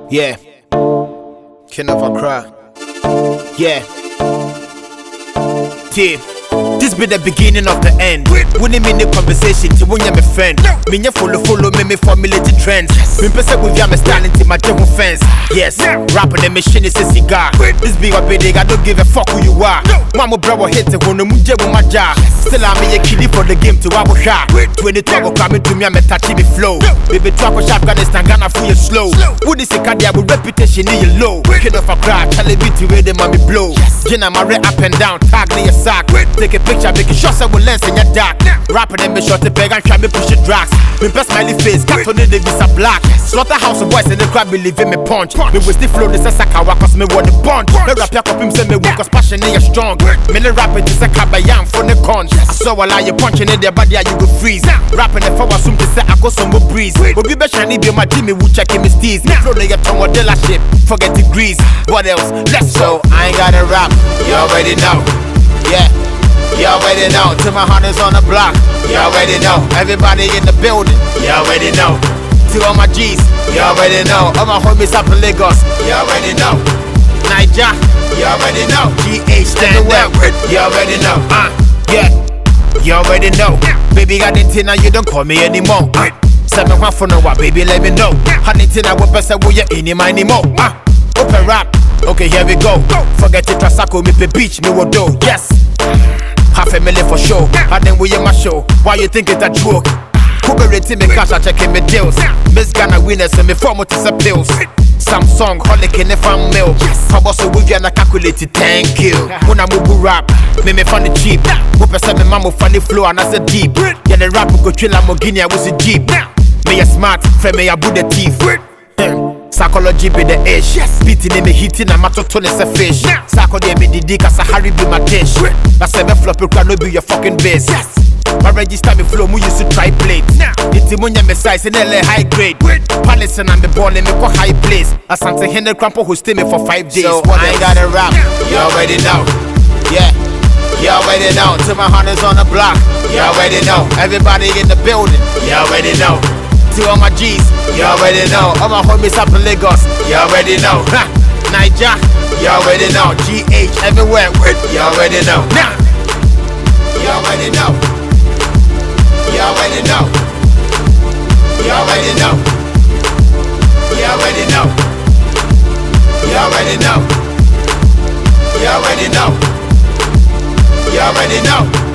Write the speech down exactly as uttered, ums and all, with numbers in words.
Yeah. King of Accra. Yeah. Team. This be the beginning of the end. Winning me the conversation to win my friend. Me ya follow follow me me formulate the trends. Me person with ya me standing to my devil fence. Yes, rapping the machine is a cigar. This be a big I don't give a fuck who you are. Mama brother hit it when the muje with my jaw. Still I'm a kiddie for the game to our shot. twenty-two coming to me I'm a touchy the flow. Baby talk with Afghanistan Ghana for you slow. Who this a cardia with reputation in your low. Kid of a crack, tell it to where the mommy blow. Jenna Marie up and down, tag me a sack. Take a picture, make it shots with lens in your dark. Rapping them, me short the bag and try me push it drugs. Me best smiley face, cat on the visa black. Slaughterhouse boys and the crowd believe in me punch. Me with the flow, this is a kawa cause me want the bond. Me rap your him say me work cause passion in your strong. Me the rapping this a kabayam for the conch. I saw a lie you punching in their body you go freeze. Rapping the forward soon to say I go some more breeze. But we be shiny be my Jimmy would check him his teeth. Me flow the your tongue or dealership, forget degrees. What else? Let's go. I ain't gotta rap, you already know. Yeah. You already know, till my hunters on the block. You already know, everybody in the building. You already know, to all my G's. You already know, all my homies up in Lagos. You already know, Niger. You already know, G H stand up. You already know, uh, yeah. You already know, baby got it now you don't call me anymore. Uh, Seven one for no what, baby let me know. Honey tina what person will you in him anymore? Uh, open rap, okay here we go. Forget it, Trasako, me pe beach, me will do. Yes. Half a million for sure, and then we in my show. Why you think it's a joke? Who be rating me cash, I checking me deals. Miss Ghana winners and me form what is a pills. Samsung, Holiday, and fan mail. How about so we can calculate it? Thank you. When I move rap, me me funny cheap. Who person me mama funny flow and I said deep. Yeah, the rap go chill Lamborghini, I was a jeep. Me a smart, friend me a good teeth. Psychology be the ish. Beating in me hitting a matter to a fish. Psycho de me the dick as a Harry be my dish. That's seven flop you can be your fucking base. My register me flow, we used to try plate. It's the money me size in L A high grade. Palace and I'm the ball and me go high place. A Santa Henry Crampo who stay me for five days. So I ain't gotta rap, you already know. Yeah, you already know. Till my hunters on the block, you already know. Everybody in the building, you already know. To all my G's, you already know. All my homies up in Lagos, you already know. Ha, Niger, you already know. G H everywhere, you already know. Nah, you already know. You already know. You already know. You already know. You already know. You already know. You already know.